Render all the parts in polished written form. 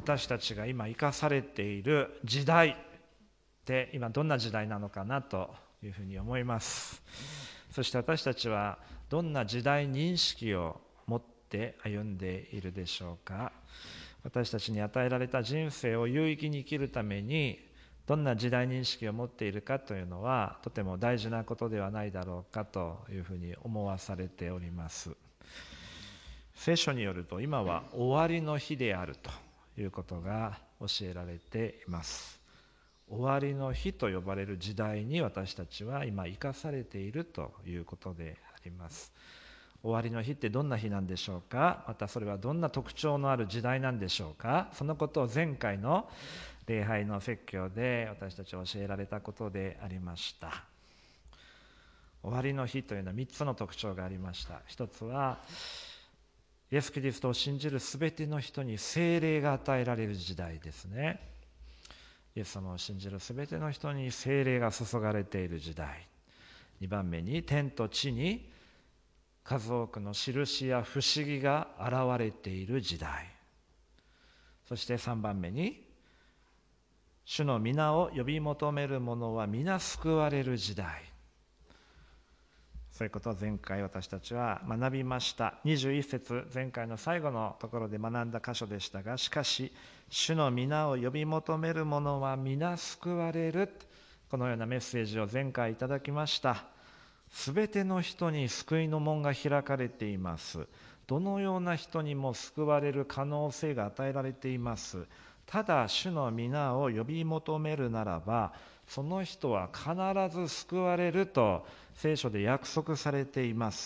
私たちが今生かされている時代って今どんな時代なのかなというふうに思います。そして私たちはどんな時代認識を持って歩んでいるでしょうか。私たちに与えられた人生を有意義に生きるためにどんな時代認識を持っているかというのはとても大事なことではないだろうかというふうに思わされております。聖書によると今は終わりの日であるということが教えられています。終わりの日と呼ばれる時代に私たちは今生かされているということであります。終わりの日ってどんな日なんでしょうか。またそれはどんな特徴のある時代なんでしょうか。そのことを前回の礼拝の説教で私たちは教えられたことでありました。終わりの日というのは3つの特徴がありました。一つはイエス・キリストを信じるすべての人に聖霊が与えられる時代ですね。イエス様を信じるすべての人に聖霊が注がれている時代。2番目に天と地に数多くの印や不思議が現れている時代。そして3番目に主の皆を呼び求める者は皆救われる時代。そういうことを前回私たちは学びました。21節、前回の最後のところで学んだ箇所でしたが、しかし主の皆を呼び求める者は皆救われる、このようなメッセージを前回いただきました。すべての人に救いの門が開かれています。どのような人にも救われる可能性が与えられています。ただ主の皆を呼び求めるならばその人は必ず救われると聖書で約束されています。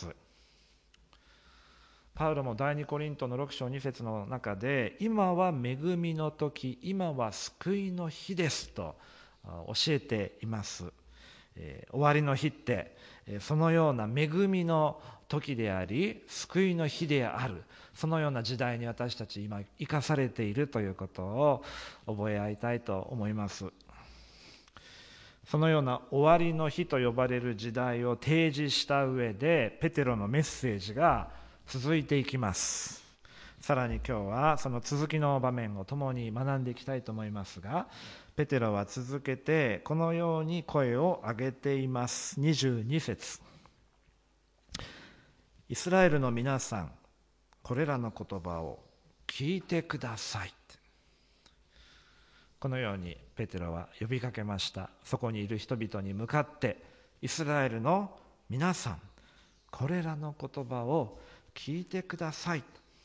パウロも第2コリントの6章2節の中で今は恵みの時、今は救いの日ですと教えています。終わりの日ってそのような恵みの時であり救いの日である、そのような時代に私たち今生かされているということを覚え合いたいと思います。そのような終わりの日と呼ばれる時代を提示した上でペテロのメッセージが続いていきます。さらに今日はその続きの場面を共に学んでいきたいと思いますが、ペテロは続けてこのように声を上げています。22節、イスラエルの皆さん、これらの言葉を聞いてください。このようにペテロは呼びかけました。そこにいる人々に向かって、イスラエルの皆さん、これらの言葉を聞いてください。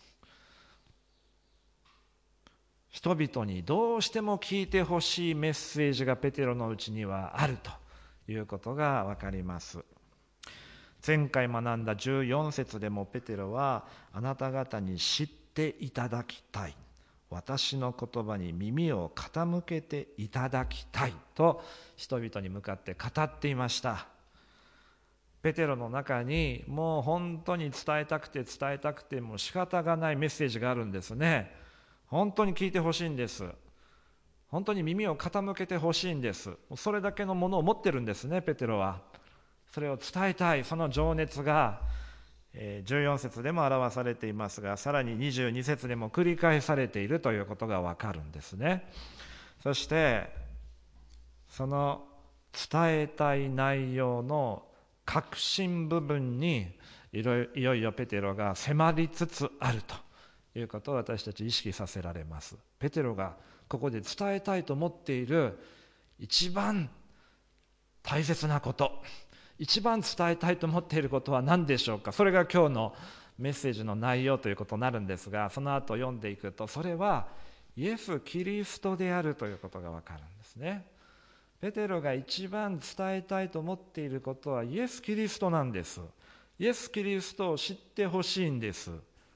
人々にどうしても聞いてほしいメッセージがペテロのうちにはあるということがわかります。前回学んだ14節でもペテロはあなた方に知っていただきたい、私の言葉に耳を傾けていただきたいと人々に向かって語っていました。ペテロの中にもう本当に伝えたくても仕方がないメッセージがあるんですね。本当に聞いてほしいんです。本当に耳を傾けてほしいんです。それだけのものを持ってるんですね、ペテロは。それを伝えたい、その情熱が14節でも表されていますが、さらに22節でも繰り返されているということがわかるんですね。そしてその伝えたい内容の核心部分にいよいよペテロが迫りつつあるということを私たち意識させられます。ペテロがここで伝えたいと思っている一番大切なこと、一番伝えたいと思っていることは何でしょうか。それが今日のメッセージの内容ということになるんですが、その後読んでいくとそれはイエス・キリストであるということがわかるんですね。ペテロが一番伝えたいと思っていることはイエス・キリストなんです。イエス・キリストを知ってほしいんです。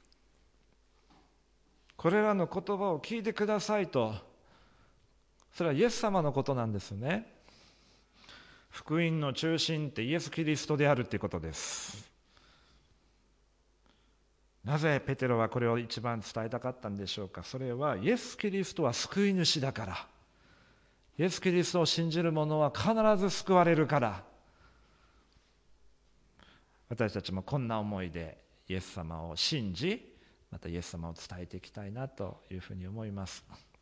これらの言葉を聞いてくださいと、それはイエス様のことなんですね。福音の中心ってイエス・キリストであるということです。なぜペテロはこれを一番伝えたかったんでしょうか。それはイエス・キリストは救い主だから、イエス・キリストを信じる者は必ず救われるから。私たちもこんな思いでイエス様を信じ、またイエス様を伝えていきたいなというふうに思います。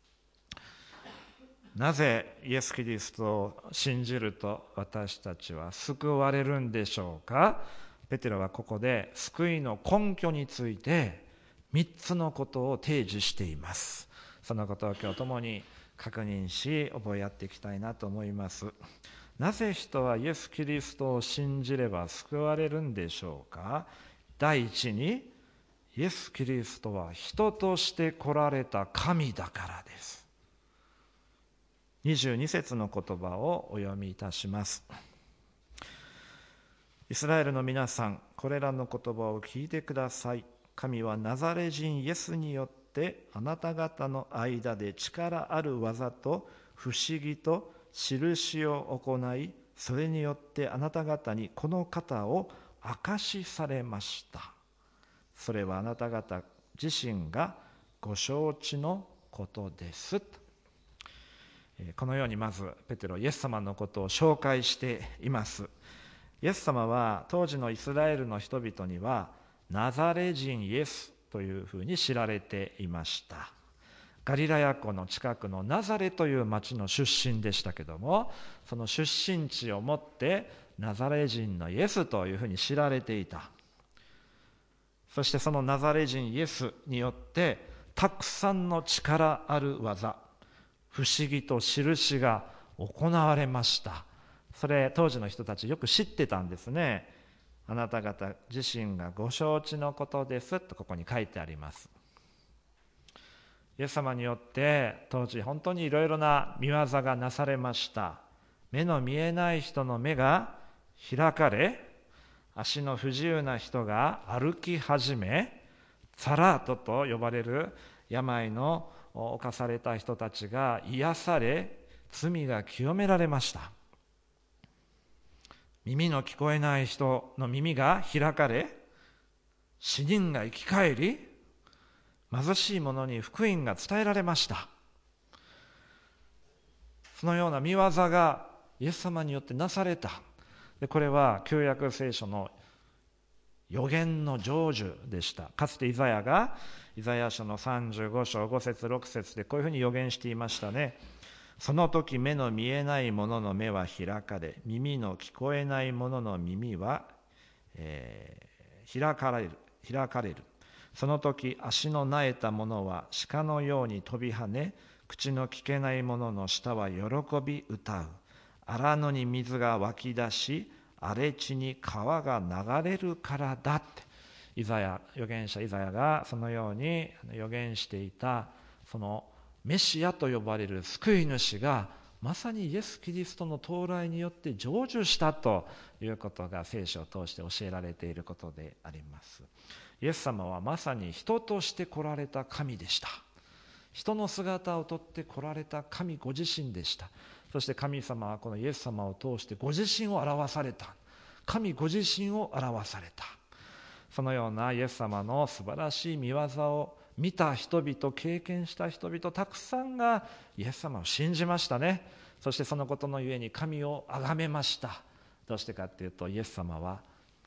なぜイエス・キリストを信じると私たちは救われるんでしょうか。ペテロはここで救いの根拠について3つのことを提示しています。そのことを今日共に確認し覚え合っていきたいなと思います。なぜ人はイエス・キリストを信じれば救われるんでしょうか。第一に、イエス・キリストは人として来られた神だからです。22節の言葉をお読みいたします。イスラエルの皆さん、これらの言葉を聞いてください。神はナザレ人イエスによってあなた方の間で力ある技と不思議と印を行い、それによってあなた方にこの方を証しされました。それはあなた方自身がご承知のことです。このようにまずペテロ、イエス様のことを紹介しています。イエス様は当時のイスラエルの人々にはナザレ人イエスというふうに知られていました。ガリラヤ湖の近くのナザレという町の出身でしたけども、その出身地をもってナザレ人のイエスというふうに知られていた。そしてそのナザレ人イエスによってたくさんの力ある技、不思議と印が行われました。それ当時の人たちよく知ってたんですね。あなた方自身がご承知のことですとここに書いてあります。イエス様によって当時本当にいろいろな見業がなされました。目の見えない人の目が開かれ、足の不自由な人が歩き始め、サラートと呼ばれる病の侵された人たちが癒され、罪が清められました。耳の聞こえない人の耳が開かれ、死人が生き返り、貧しい者に福音が伝えられました。そのような見業がイエス様によってなされた。でこれは旧約聖書の予言の成就でした。かつてイザヤがイザヤ書の35章5節6節でこういうふうに予言していましたね。その時目の見えない者の目は開かれ、耳の聞こえない者の耳は、開かれる。その時足のなえた者は鹿のように飛び跳ね、口の聞けない者の舌は喜び歌う。荒野に水が湧き出し、荒れ地に川が流れるからだって、預言者イザヤがそのように預言していた、そのメシアと呼ばれる救い主がまさにイエス・キリストの到来によって成就したということが聖書を通して教えられていることであります。イエス様はまさに人として来られた神でした。人の姿をとって来られた神ご自身でした。そして神様はこのイエス様を通してご自身を表された。神ご自身を表された。そのようなイエス様の素晴らしい見業を見た人々、経験した人々たくさんがイエス様を信じましたね。そしてそのことのゆえに神を崇めました。どうしてかというと、イエス様は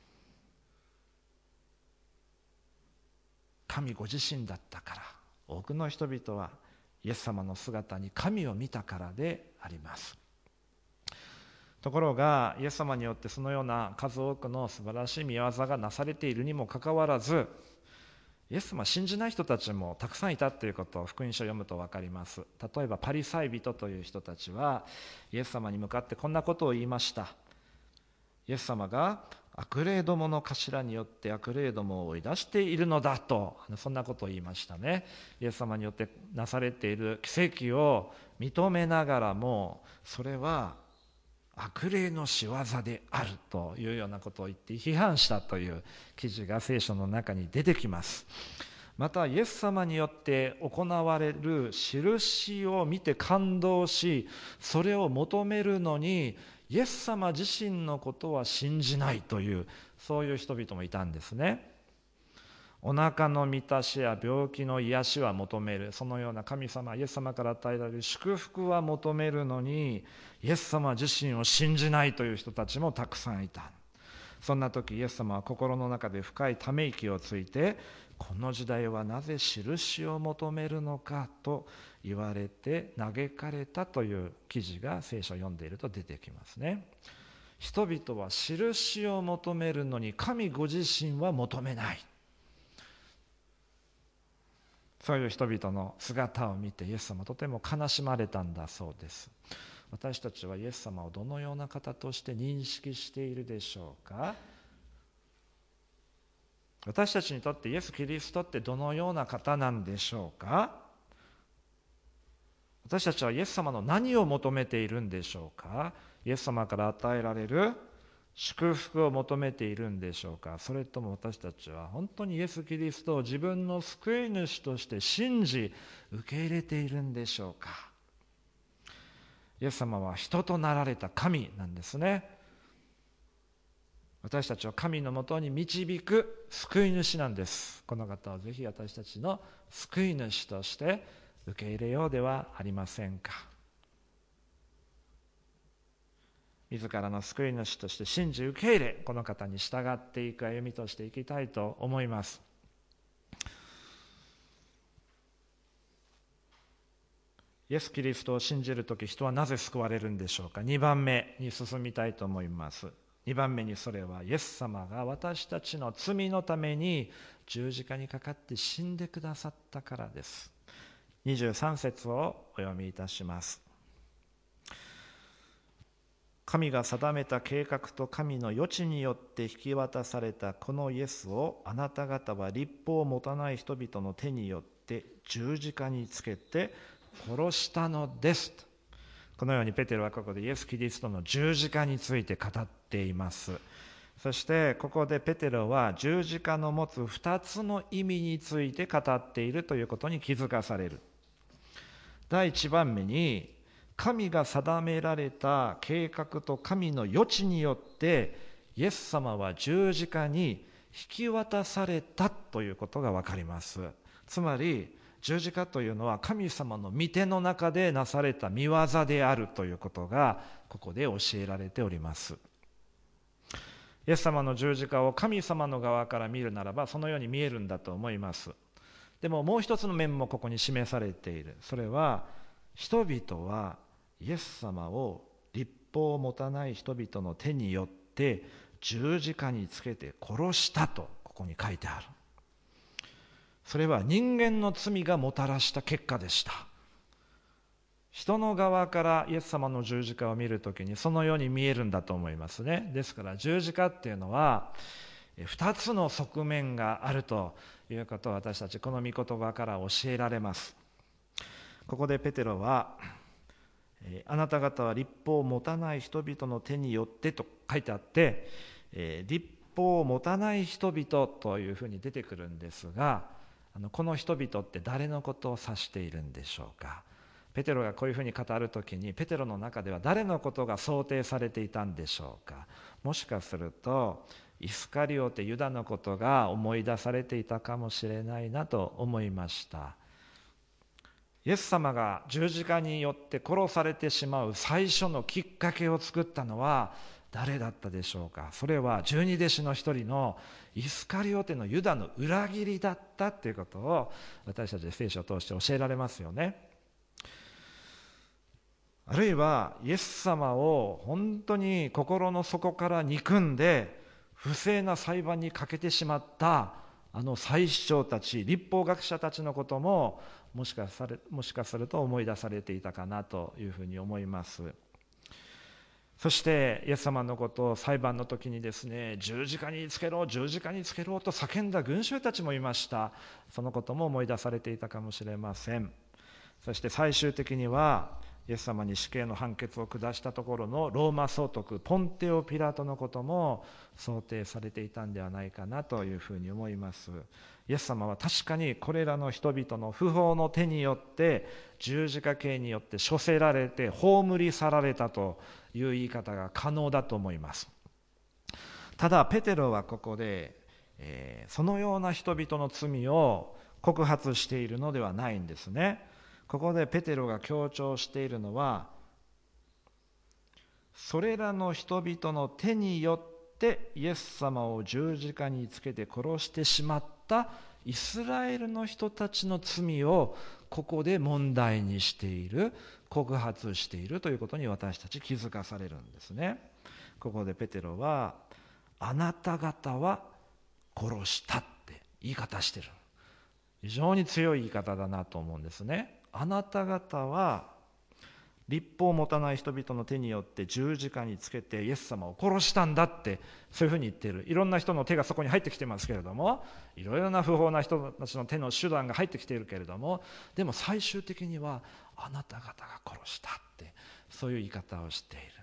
神ご自身だったから。多くの人々はイエス様の姿に神を見たからであります。ところがイエス様によってそのような数多くの素晴らしい見業がなされているにもかかわらず、イエス様を信じない人たちもたくさんいたということを福音書を読むと分かります。例えばパリサイ人という人たちはイエス様に向かってこんなことを言いました。イエス様が悪霊どもの頭によって悪霊どもを追い出しているのだと、そんなことを言いましたね。イエス様によってなされている奇跡を認めながらも、それは悪霊の仕業であるというようなことを言って批判したという記事が聖書の中に出てきます。またイエス様によって行われる印を見て感動し、それを求めるのにイエス様自身のことは信じないという、そういう人々もいたんですね。お腹の満たしや病気の癒しは求める、そのような神様、イエス様から与えられる祝福は求めるのに、イエス様自身を信じないという人たちもたくさんいた。そんな時イエス様は心の中で深いため息をついて、 この時代はなぜ印を求めるのかと言われて嘆かれたという記事が聖書を読んでいると出てきますね。人々は印を求めるのに神ご自身は求めない。そういう人々の姿を見てイエス様はとても悲しまれたんだそうです。私たちはイエス様をどのような方として認識しているでしょうか。私たちにとってイエス・キリストってどのような方なんでしょうか。私たちはイエス様の何を求めているんでしょうか。イエス様から与えられる祝福を求めているんでしょうか。それとも私たちは本当にイエス・キリストを自分の救い主として信じ受け入れているんでしょうか。イエス様は人となられた神なんですね。私たちを神のもとに導く救い主なんです。この方をぜひ私たちの救い主として受け入れようではありませんか。自らの救い主として信じ受け入れ、この方に従っていく歩みとしていきたいと思います。イエス・キリストを信じるとき、人はなぜ救われるんでしょうか。2番目に進みたいと思います。2番目にそれはイエス様が私たちの罪のために十字架にかかって死んでくださったからです。23節をお読みいたします。神が定めた計画と神の余地によって引き渡されたこのイエスをあなた方は律法を持たない人々の手によって十字架につけて殺したのですと。このようにペテロはここでイエス・キリストの十字架について語っています。そしてここでペテロは十字架の持つ2つの意味について語っているということに気づかされる。第1番目に、神が定められた計画と神の余地によってイエス様は十字架に引き渡されたということが分かります。つまり十字架というのは神様の御手の中でなされた御業であるということがここで教えられております。イエス様の十字架を神様の側から見るならばそのように見えるんだと思います。でももう一つの面もここに示されている。それは人々はイエス様を律法を持たない人々の手によって十字架につけて殺したとここに書いてある。それは人間の罪がもたらした結果でした。人の側からイエス様の十字架を見るときにそのように見えるんだと思いますね。ですから十字架っていうのは2つの側面があるということを私たちこの御言葉から教えられます。ここでペテロはあなた方は律法を持たない人々の手によってと書いてあって、律法を持たない人々というふうに出てくるんですが、この人々って誰のことを指しているんでしょうか。ペテロがこういうふうに語るときにペテロの中では誰のことが想定されていたんでしょうか。もしかするとイスカリオテユダのことが思い出されていたかもしれないなと思いました。イエス様が十字架によって殺されてしまう最初のきっかけを作ったのは誰だったでしょうか。それは十二弟子の一人のイスカリオテのユダの裏切りだったということを私たち聖書を通して教えられますよね。あるいはイエス様を本当に心の底から憎んで不正な裁判にかけてしまった祭司長たち、律法学者たちのことももしかすると思い出されていたかなというふうに思います。そしてイエス様のことを裁判の時にですね、十字架につけろ、十字架につけろと叫んだ群衆たちもいました。そのことも思い出されていたかもしれません。そして最終的にはイエス様に死刑の判決を下したところのローマ総督ポンテオ・ピラトのことも想定されていたんではないかなというふうに思います。イエス様は確かにこれらの人々の不法の手によって十字架刑によって処せられて葬り去られたという言い方が可能だと思います。ただペテロはここで、そのような人々の罪を告発しているのではないんですね。ここでペテロが強調しているのは、それらの人々の手によってイエス様を十字架につけて殺してしまったイスラエルの人たちの罪をここで問題にしている、告発しているということに私たち気づかされるんですね。ここでペテロは、あなた方は殺したって言い方してる。非常に強い言い方だなと思うんですね。あなた方は律法を持たない人々の手によって十字架につけてイエス様を殺したんだって、そういうふうに言っている。いろんな人の手がそこに入ってきてますけれども、いろいろな不法な人たちの手の手段が入ってきているけれども、でも最終的にはあなた方が殺したって、そういう言い方をしている。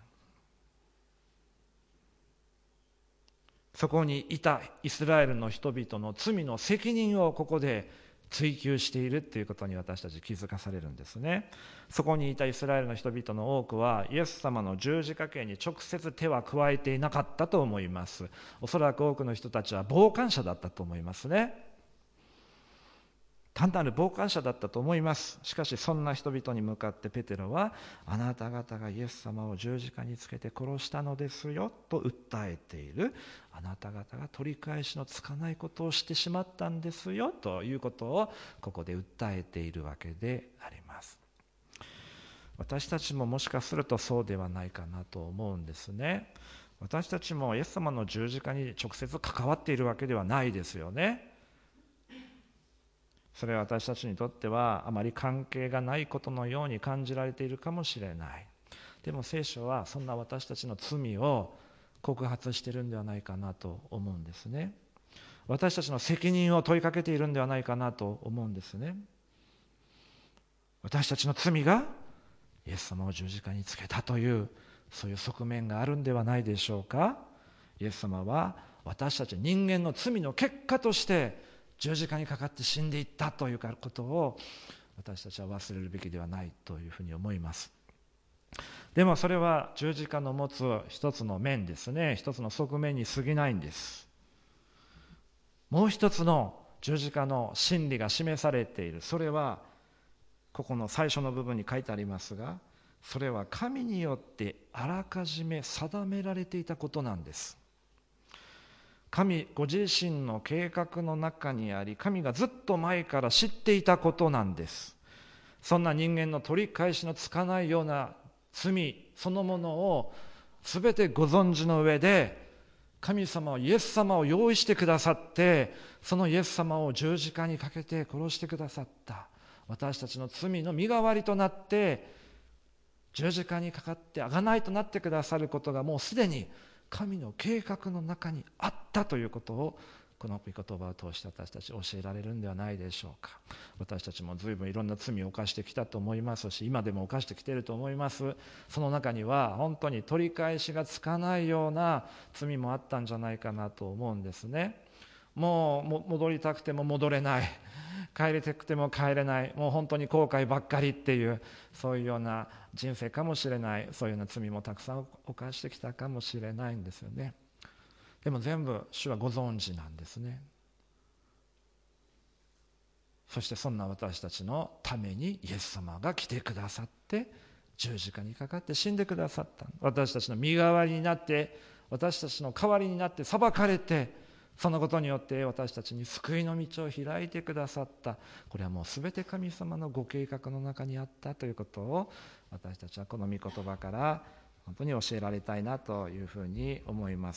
そこにいたイスラエルの人々の罪の責任をここで追及しているということに私たち気づかされるんですね。そこにいたイスラエルの人々の多くはイエス様の十字架刑に直接手は加えていなかったと思います。おそらく多くの人たちは傍観者だったと思いますね。単なる傍観者だったと思います。しかしそんな人々に向かってペテロは、あなた方がイエス様を十字架につけて殺したのですよと訴えている。あなた方が取り返しのつかないことをしてしまったんですよということをここで訴えているわけであります。私たちももしかするとそうではないかなと思うんですね。私たちもイエス様の十字架に直接関わっているわけではないですよね。それは私たちにとってはあまり関係がないことのように感じられているかもしれない。でも聖書はそんな私たちの罪を告発しているんではないかなと思うんですね。私たちの責任を問いかけているんではないかなと思うんですね。私たちの罪がイエス様を十字架につけたという、そういう側面があるんではないでしょうか。イエス様は私たち人間の罪の結果として十字架にかかって死んでいったということを私たちは忘れるべきではないというふうに思います。でもそれは十字架の持つ一つの面ですね、一つの側面に過ぎないんです。もう一つの十字架の真理が示されている。それはここの最初の部分に書いてありますが、それは神によってあらかじめ定められていたことなんです。神ご自身の計画の中にあり、神がずっと前から知っていたことなんです。そんな人間の取り返しのつかないような罪そのものを全てご存知の上で、神様はイエス様を用意してくださって、そのイエス様を十字架にかけて殺してくださった。私たちの罪の身代わりとなって十字架にかかって贖いとなってくださることがもうすでに神の計画の中にあったということを、この御言葉を通して私たち教えられるんではないでしょうか。私たちも随分いろんな罪を犯してきたと思いますし、今でも犯してきていると思います。その中には本当に取り返しがつかないような罪もあったんじゃないかなと思うんですね。もう戻りたくても戻れない、帰りたくても帰れない、もう本当に後悔ばっかりっていう、そういうような人生かもしれない。そういうような罪もたくさん犯してきたかもしれないんですよね。でも全部主はご存知なんですね。そしてそんな私たちのためにイエス様が来てくださって十字架にかかって死んでくださった。私たちの身代わりになって、私たちの代わりになって裁かれて、そのことによって私たちに救いの道を開いてくださった。これはもうすべて神様のご計画の中にあったということを、私たちはこの御言葉から本当に教えられたいなというふうに思います。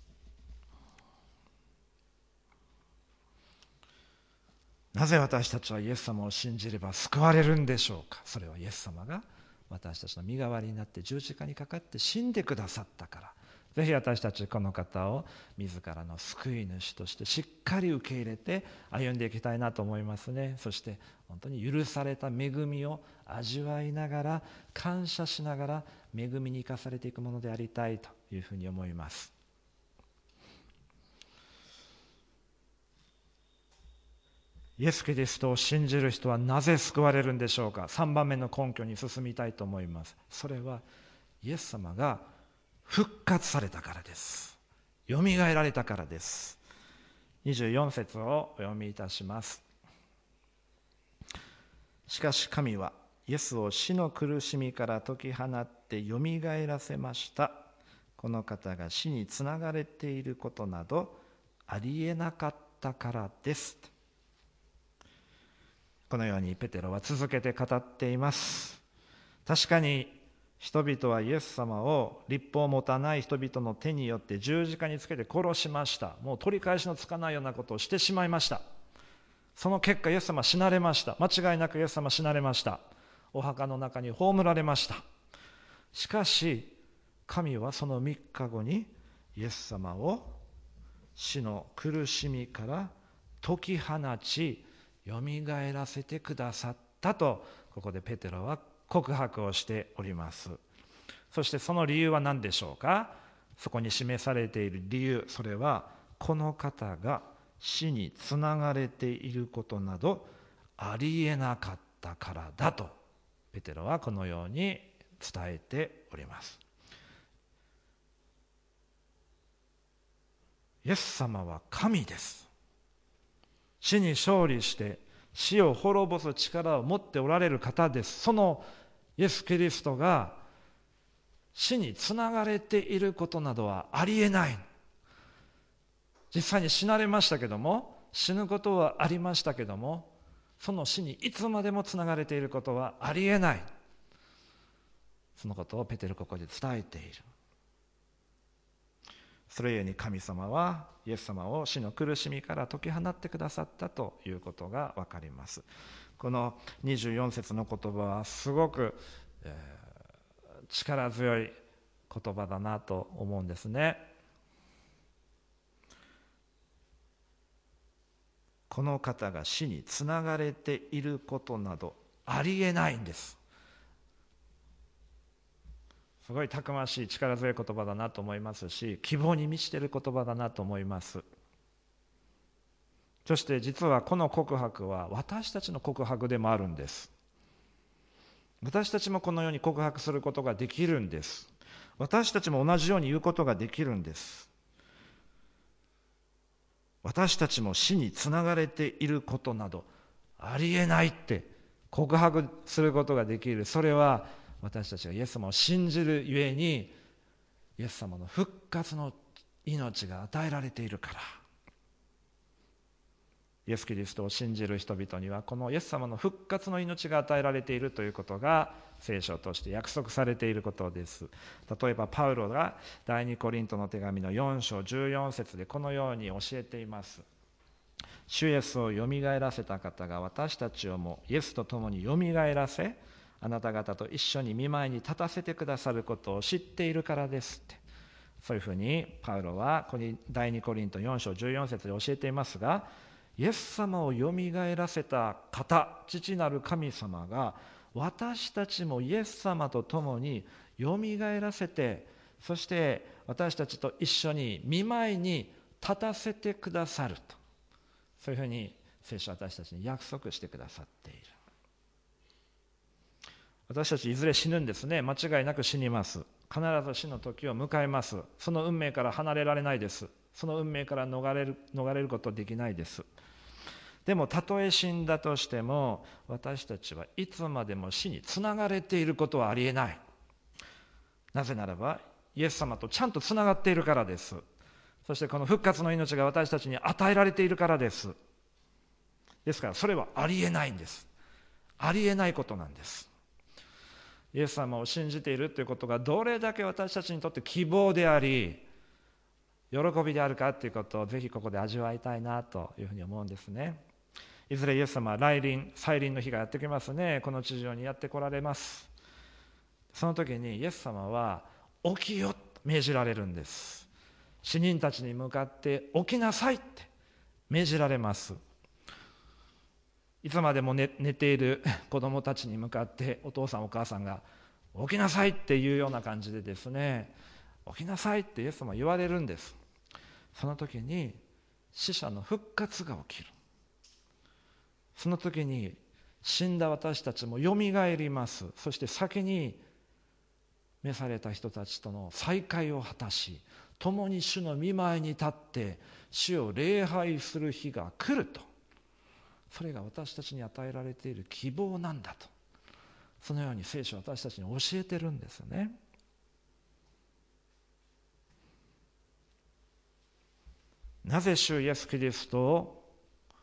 なぜ私たちはイエス様を信じれば救われるんでしょうか。それはイエス様が私たちの身代わりになって十字架にかかって死んでくださったから。ぜひ私たちこの方を自らの救い主としてしっかり受け入れて歩んでいきたいなと思いますね。そして本当に許された恵みを味わいながら、感謝しながら恵みに生かされていくものでありたいというふうに思います。イエス・キリストを信じる人はなぜ救われるんでしょうか。3番目の根拠に進みたいと思います。それはイエス様が復活されたからです。よみがえられたからです。24節をお読みいたします。しかし神はイエスを死の苦しみから解き放ってよみがえらせました。この方が死につながれていることなどありえなかったからです。 このようにペテロは続けて語っています。確かに人々はイエス様を律法を持たない人々の手によって十字架につけて殺しました。もう取り返しのつかないようなことをしてしまいました。その結果イエス様は死なれました。間違いなくイエス様は死なれました。お墓の中に葬られました。しかし神はその3日後にイエス様を死の苦しみから解き放ち、よみがえらせてくださったと、ここでペテロは告白をしております。そしてその理由は何でしょうか。そこに示されている理由、それはこの方が死につながれていることなどありえなかったからだと、ペテロはこのように伝えております。イエス様は神です。死に勝利して死を滅ぼす力を持っておられる方です。そのイエス・キリストが死につながれていることなどはありえない。実際に死なれましたけども、死ぬことはありましたけども、その死にいつまでもつながれていることはありえない。そのことをペテロここで伝えている。それゆえに神様はイエス様を死の苦しみから解き放ってくださったということが分かります。この24節の言葉はすごく、力強い言葉だなと思うんですね。この方が死につながれていることなどありえないんです。すごいたくましい力強い言葉だなと思いますし、希望に満ちている言葉だなと思います。そして実はこの告白は私たちの告白でもあるんです。私たちもこのように告白することができるんです。私たちも同じように言うことができるんです。私たちも死につながれていることなどありえないって告白することができる。それは私たちがイエス様を信じるゆえに、イエス様の復活の命が与えられているから。イエス・キリストを信じる人々にはこのイエス様の復活の命が与えられているということが聖書として約束されていることです。例えばパウロが第2コリントの手紙の4章14節でこのように教えています。主イエスをよみがえらせた方が私たちをもイエスと共によみがえらせ、あなた方と一緒に御前に立たせてくださることを知っているからですって、そういうふうにパウロはここに第2コリント4章14節で教えていますが、イエス様をよみがえらせた方、父なる神様が私たちもイエス様と共によみがえらせて、そして私たちと一緒に御前に立たせてくださると、そういうふうに聖書は私たちに約束してくださっている。私たちいずれ死ぬんですね。間違いなく死にます。必ず死の時を迎えます。その運命から離れられないです。その運命から逃れることはできないです。でもたとえ死んだとしても、私たちはいつまでも死につながれていることはありえない。なぜならばイエス様とちゃんとつながっているからです。そしてこの復活の命が私たちに与えられているからです。ですからそれはありえないんです。ありえないことなんです。イエス様を信じているということがどれだけ私たちにとって希望であり喜びであるかということをぜひここで味わいたいなというふうに思うんですね。いずれイエス様は再臨の日がやってきますね。この地上にやって来られます。その時にイエス様は起きよと命じられるんです。死人たちに向かって起きなさいって命じられます。いつまでも 寝ている子供たちに向かってお父さんお母さんが起きなさいっていうような感じでですね、起きなさいってイエス様は言われるんです。その時に死者の復活が起きる。その時に死んだ私たちもよみがえります。そして先に召された人たちとの再会を果たし、共に主の御前に立って主を礼拝する日が来ると。それが私たちに与えられている希望なんだと、そのように聖書は私たちに教えてるんですよね。なぜ主イエス・キリストを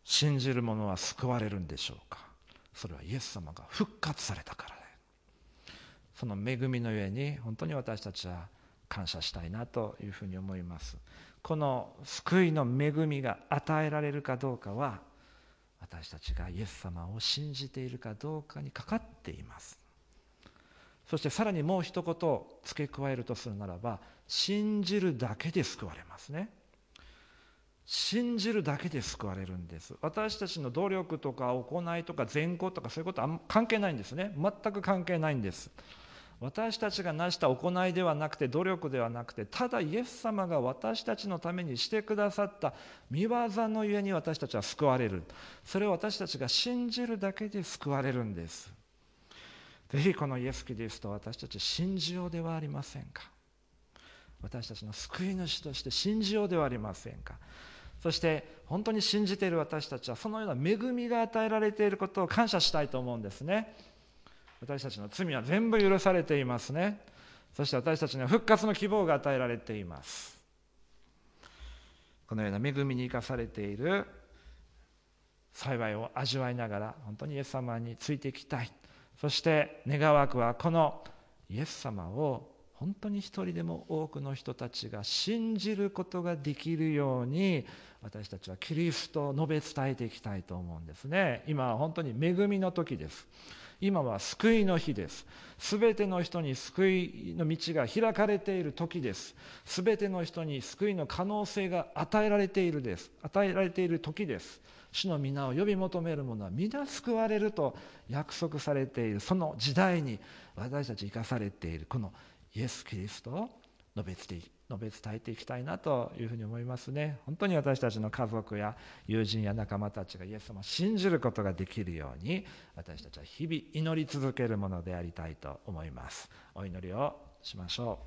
信じる者は救われるんでしょうか。それはイエス様が復活されたからで、その恵みの上に本当に私たちは感謝したいなというふうに思います。この救いの恵みが与えられるかどうかは、私たちがイエス様を信じているかどうかにかかっています。そしてさらにもう一言付け加えるとするならば、信じるだけで救われますね。信じるだけで救われるんです。私たちの努力とか行いとか善行とかそういうことは関係ないんですね。全く関係ないんです。私たちが成した行いではなくて、努力ではなくて、ただイエス様が私たちのためにしてくださった御業のゆえに私たちは救われる。それを私たちが信じるだけで救われるんです。ぜひこのイエス・キリストを私たち信じようではありませんか。私たちの救い主として信じようではありませんか。そして本当に信じている私たちはそのような恵みが与えられていることを感謝したいと思うんですね。私たちの罪は全部許されていますね。そして私たちには復活の希望が与えられています。このような恵みに生かされている幸いを味わいながら本当にイエス様についていきたい。そして願わくはこのイエス様を本当に一人でも多くの人たちが信じることができるように、私たちはキリストを述べ伝えていきたいと思うんですね。今は本当に恵みの時です。今は救いの日です。すべての人に救いの道が開かれている時です。すべての人に救いの可能性が与えられている時です。主の皆を呼び求める者は皆救われると約束されている、その時代に私たち生かされているこのイエス・キリストを述べ伝えていきたいなというふうに思いますね。本当に私たちの家族や友人や仲間たちがイエス様を信じることができるように、私たちは日々祈り続けるものでありたいと思います。お祈りをしましょ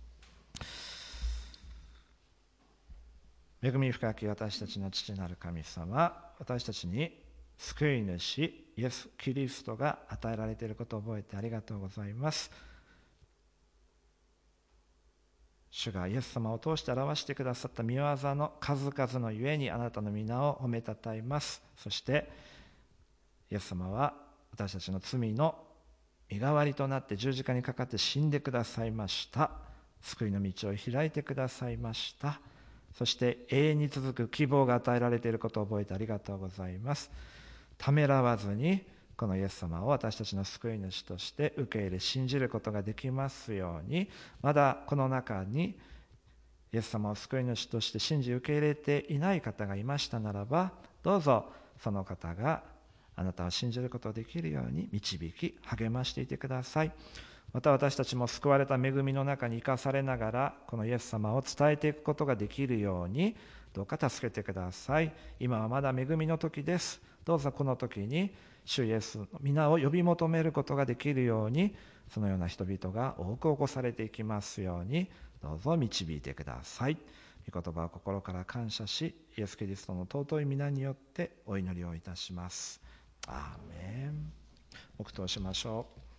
う。恵み深き私たちの父なる神様、私たちに救い主イエス・キリストが与えられていることを覚えてありがとうございます。主がイエス様を通して表してくださった御業の数々のゆえにあなたの皆を褒めたたえます。そしてイエス様は私たちの罪の身代わりとなって十字架にかかって死んでくださいました。救いの道を開いてくださいました。そして永遠に続く希望が与えられていることを覚えてありがとうございます。ためらわずにこのイエス様を私たちの救い主として受け入れ信じることができますように、まだこの中にイエス様を救い主として信じ受け入れていない方がいましたならば、どうぞその方があなたを信じることができるように導き励ましていてください。また私たちも救われた恵みの中に生かされながらこのイエス様を伝えていくことができるようにどうか助けてください。今はまだ恵みの時です。どうぞこの時に主イエスの皆を呼び求めることができるように、そのような人々が多く起こされていきますようにどうぞ導いてください。御言葉を心から感謝し、イエス・キリストの尊い皆によってお祈りをいたします。アーメン。黙祷しましょう。